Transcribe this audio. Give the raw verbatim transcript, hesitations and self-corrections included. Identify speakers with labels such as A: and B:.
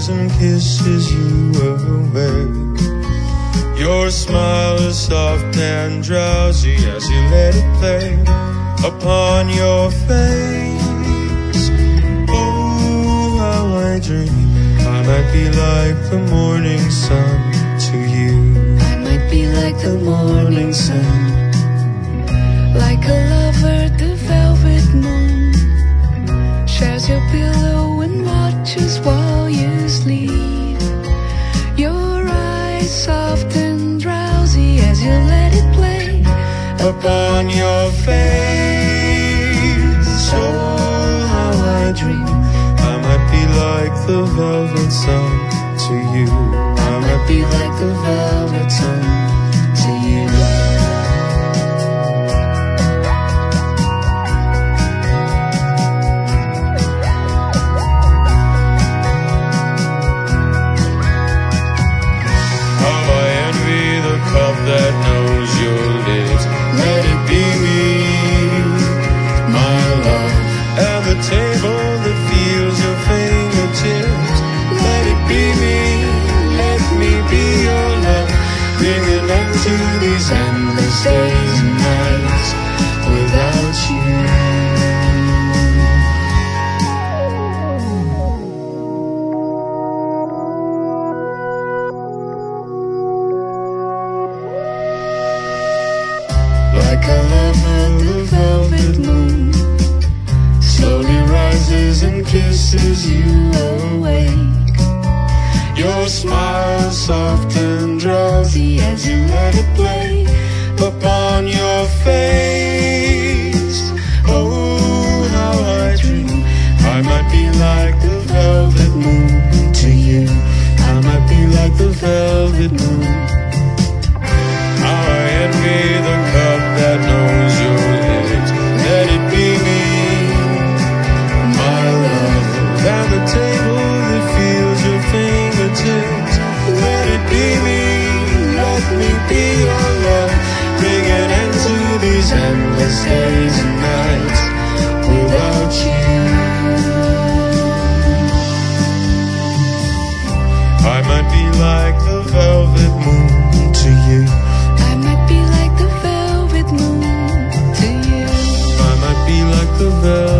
A: rises and kisses you awake. Your smile is soft and drowsy as you let it play upon your face. Oh, how I dream I might be like the morning sun to you.
B: I might be like the morning sun, like a lover, the velvet moon shares your pillow and watches while you sleep. Your eyes soft and drowsy as you let it play
A: upon your face. Oh, how I dream I might be like the velvet sun to you.
B: I might be like the velvet sun to you.
A: That knows your lips, let it be me, my love. And the table that feels your fingertips, let it be me, let me be your love. Bring an end to these endless days and nights without you.
B: Like a lover, the velvet moon slowly rises and kisses you awake.
A: Your smile soft and drowsy as you let it play upon your face. Oh, how I dream I might be like the velvet moon to you. I might be like the velvet moon. How I envy the cup that knows your lips, let it be me, my love. And the table that feels your fingertips, let it be me, let me be your love. Bring an end to these endless days and nights without you. I might be like the velvet moon to you.
B: I might be like the velvet moon to you.
A: I might be like the velvet